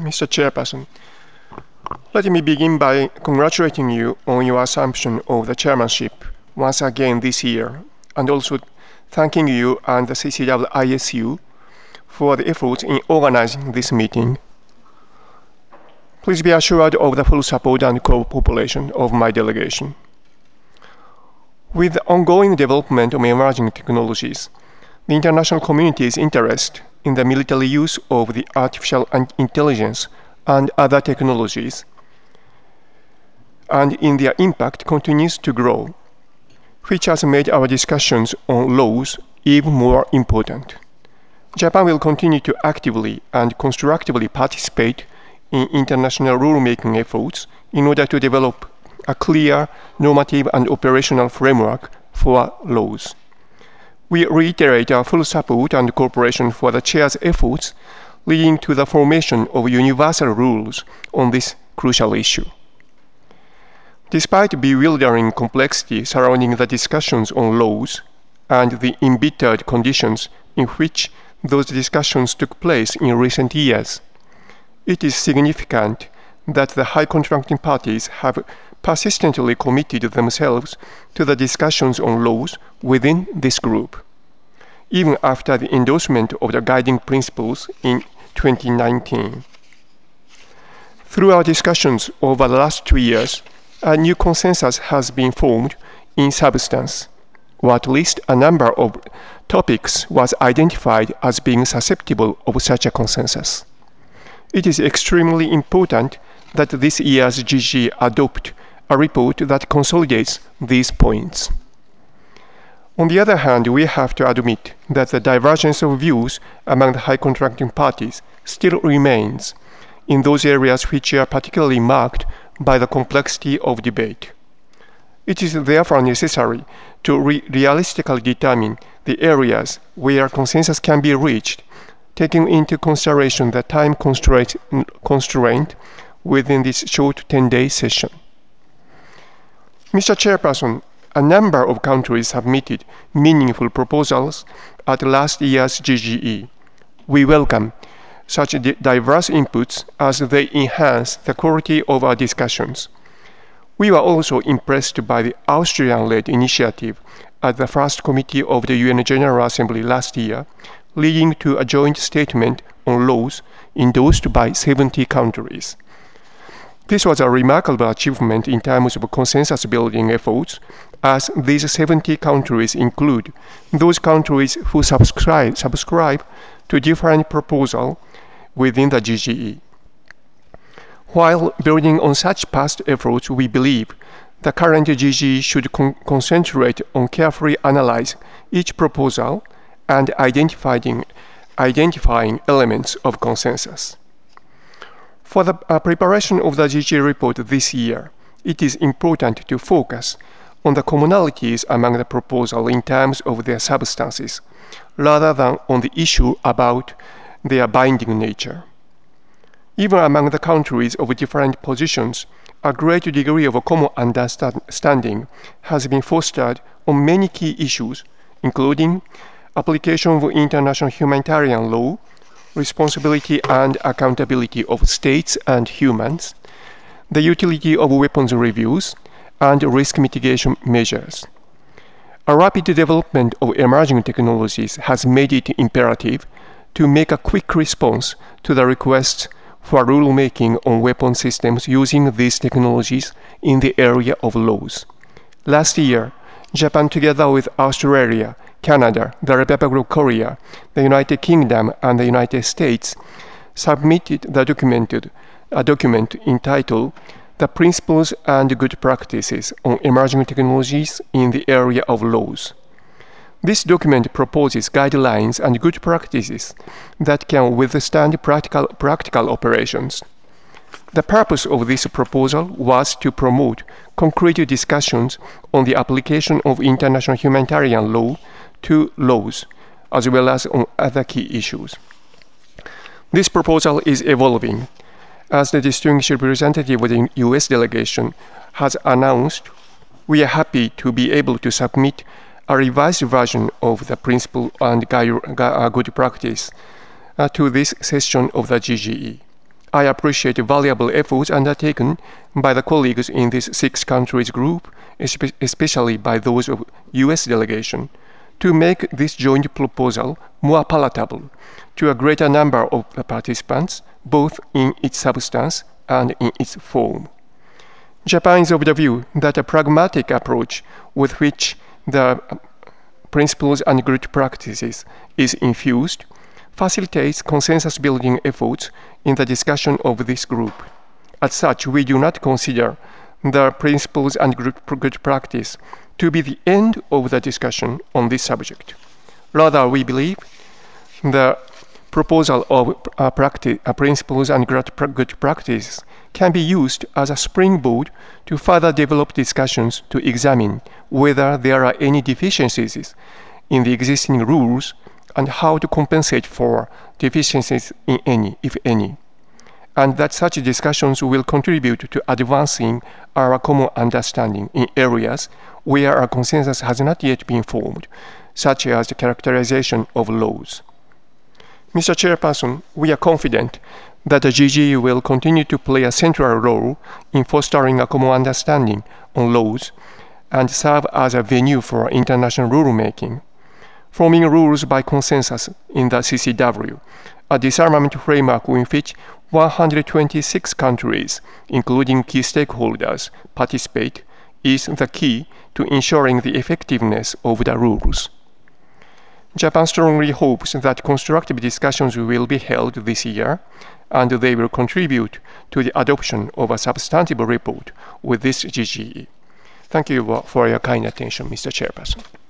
Mr. Chairperson. Let me begin by congratulating you on your assumption of the chairmanship once again this year, and also thanking you and the CCW-ISU for the efforts in organizing this meeting. Please be assured of the full support and cooperation of my delegation. With the ongoing development of emerging technologies, the international community's interest in the military use of the artificial intelligence and other technologies and in their impact continues to grow, which has made our discussions on laws even more important. Japan will continue to actively and constructively participate in international rulemaking efforts in order to develop a clear normative and operational framework for laws. We reiterate our full support and cooperation for the Chair's efforts leading to the formation of universal rules on this crucial issue. Despite bewildering complexity surrounding the discussions on laws and the embittered conditions in which those discussions took place in recent years, it is significant that the high contracting parties have persistently committed themselves to the discussions on laws within this group, even after the endorsement of the guiding principles in 2019. Through our discussions over the last 2 years, a new consensus has been formed in substance, or at least a number of topics was identified as being susceptible of such a consensus. It is extremely important that this year's GG adopt a report that consolidates these points. On the other hand, we have to admit that the divergence of views among the high contracting parties still remains in those areas which are particularly marked by the complexity of debate. It is therefore necessary to realistically determine the areas where consensus can be reached, taking into consideration the time constraint within this short 10-day session. Mr. Chairperson, a number of countries submitted meaningful proposals at last year's GGE. We welcome such diverse inputs as they enhance the quality of our discussions. We were also impressed by the Austrian-led initiative at the first committee of the UN General Assembly last year, leading to a joint statement on laws endorsed by 70 countries. This was a remarkable achievement in terms of consensus-building efforts, as these 70 countries include those countries who subscribe to different proposals within the GGE. While building on such past efforts, we believe the current GGE should concentrate on carefully analyzing each proposal and identifying elements of consensus. For the preparation of the GGE report this year, it is important to focus on the commonalities among the proposals in terms of their substances, rather than on the issue about their binding nature. Even among the countries of different positions, a great degree of common understanding has been fostered on many key issues, including application of international humanitarian law, responsibility and accountability of states and humans, the utility of weapons reviews, and risk mitigation measures. A rapid development of emerging technologies has made it imperative to make a quick response to the requests for rulemaking on weapon systems using these technologies in the area of laws. Last year, Japan, together with Australia, Canada, the Republic of Korea, the United Kingdom, and the United States, submitted a document entitled The Principles and Good Practices on Emerging Technologies in the Area of Laws. This document proposes guidelines and good practices that can withstand practical operations. The purpose of this proposal was to promote concrete discussions on the application of international humanitarian law to laws, as well as on other key issues. This proposal is evolving. As the distinguished representative of the US delegation has announced, we are happy to be able to submit a revised version of the principle and good practice to this session of the GGE. I appreciate the valuable efforts undertaken by the colleagues in this 6 countries group, especially by those of US delegation, to make this joint proposal more palatable to a greater number of participants, both in its substance and in its form. Japan is of the view that a pragmatic approach with which the principles and good practices is infused facilitates consensus-building efforts in the discussion of this group. As such, we do not consider the principles and good practice to be the end of the discussion on this subject. Rather, we believe the proposal of principles and good practice can be used as a springboard to further develop discussions to examine whether there are any deficiencies in the existing rules and how to compensate for deficiencies in any, if any, and that such discussions will contribute to advancing our common understanding in areas where a consensus has not yet been formed, such as the characterization of laws. Mr. Chairperson, we are confident that the GGE will continue to play a central role in fostering a common understanding on laws and serve as a venue for international rulemaking. Forming rules by consensus in the CCW, a disarmament framework in which 126 countries, including key stakeholders, participate, is the key to ensuring the effectiveness of the rules. Japan strongly hopes that constructive discussions will be held this year, and they will contribute to the adoption of a substantive report with this GGE. Thank you for your kind attention, Mr. Chairperson.